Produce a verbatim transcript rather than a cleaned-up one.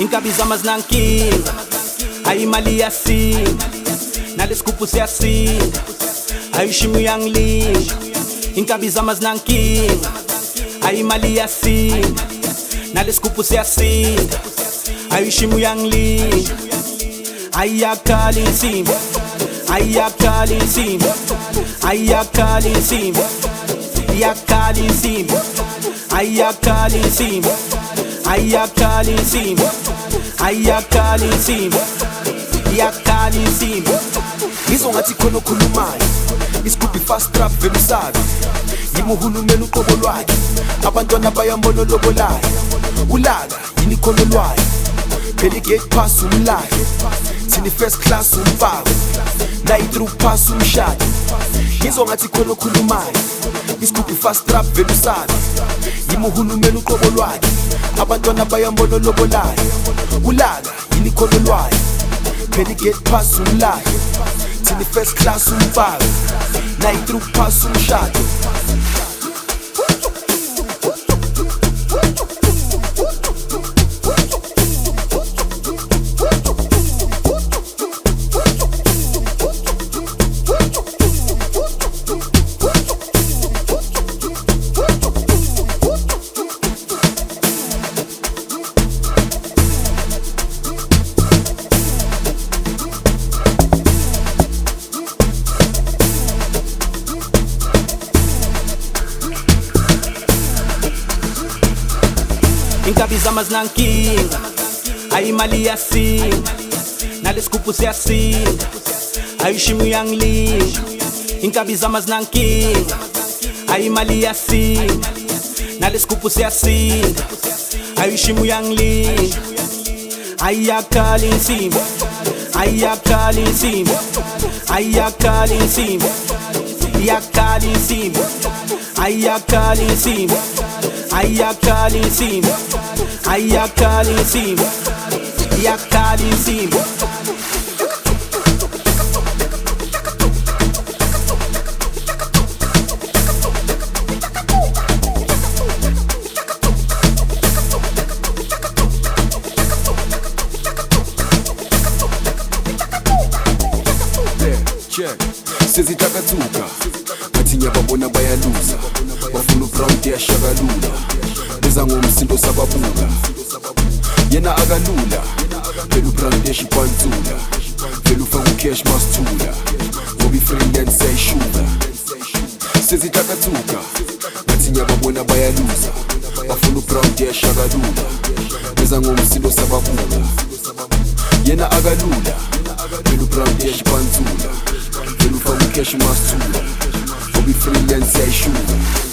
Inkabi zama zinankinga, ayimali yasinda, nalesigubhu siyasinda, ayishimu yangilinda. Inkabi zama zinankinga, ayimali yasinda, nalesigubhu siyasinda, ayishimu yangilinda. Ayakhala insimbi, ayakhala insimbi, ayakhala insimbi, ayakhala insimbi, ayakhala insimbi, ayakhala insimbi, ayakhala insimbi, ayakhala insimbi. Ngizwa ngathi khona okhulumayo, isigubhu fast trap vele usabe. Yimi uhulumeni uqobo lwakhe, abantwana bayambona olobolayo. Ulaka yini ikhono lwayo, phela i-gate pass umlayo, thina first class umfako, nayi through pass umshado. Ngizwa ngathi khona okhulumayo, isigubhu fast trap vele usabe. Yimi uhulumeni uqobo lwakhe, abantwana bayambona olobolayo. Ulaka yini ikhono lwayo, phela i-gate pass umlayo, thina first class umfako, nayi through pass umshado. Inkabi zama zinankinga, ayimali yasinda, nalesigubhu siyasinda, ayishimu yangilinda. Inkabi zama zinankinga, ayimali yasinda, nalesigubhu siyasinda, ayishimu yangilinda. Ayakhala insimbi, ayakhala insimbi, ayakhala insimbi, ayakhala insimbi, ayakhala insimbi, ayakhala insimbi, ayakhala insimbi, ayakhala insimbi. Sezitakathuka ngathi ngiyababona bayaluza, bafuna ubrown yashakalula, beza ngomsindo sababuka. Yena akalula, phela ubrown yashiphantsula, phela ufaka ucash masithula, ngoba i-freelance sayishuka. Sezitakathuka ngathi ngiyababona bayaluza, bafuna ubrown yashakalula, beza ngomsindo sababuka. Yena akalula, phela ubrown yashiphantsula, phela ufaka ucash masithula, ngoba i-freelance sayishuka.